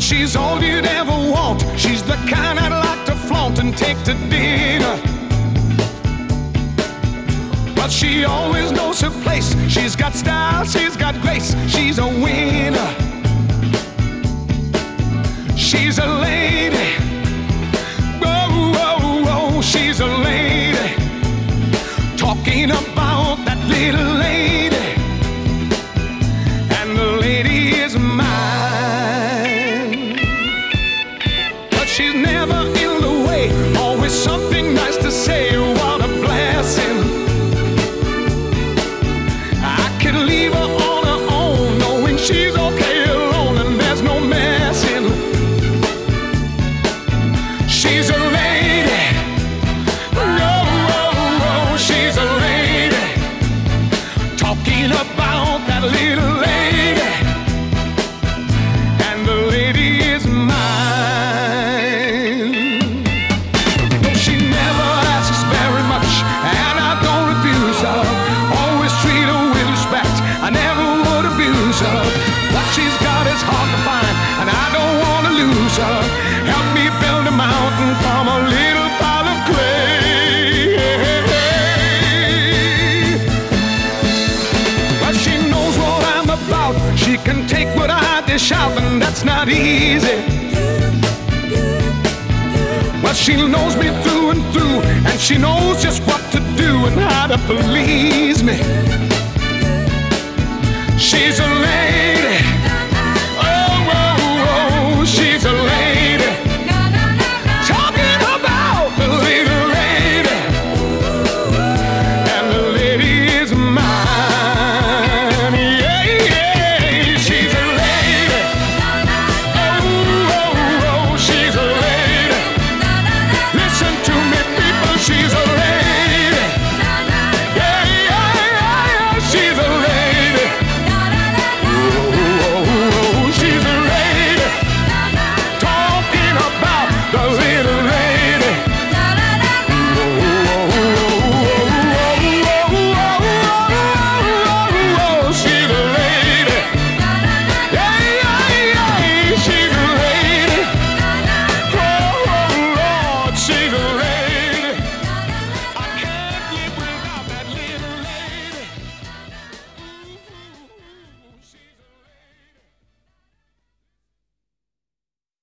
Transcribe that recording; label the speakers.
Speaker 1: She's all you'd ever want. She's the kind I'd like to flaunt and take to dinner. But she always knows her place. She's got style, she's got grace. She's a winner. She's a lady. Oh, oh, oh, she's a lady. Talking about that little lady. And the lady is mine. But she's never in the way. Always something nice to say. What a blessing. I could leave her on her own, knowing she's okay alone and there's no messing. She's a lady. Oh, oh, oh, she's a lady. Talking about that little lady. And the lady is mine. No, she never asks very much, and I don't refuse her. Always treat her with respect. I never would abuse her. What she's got is hard to find, and I don't want to lose her. Help me build a mountain from a little pile of clay. But she knows what I'm about. She can take what I dish out, and that's not easy. But she knows me through and through, and she knows just what to do and how to please me. She's a lady.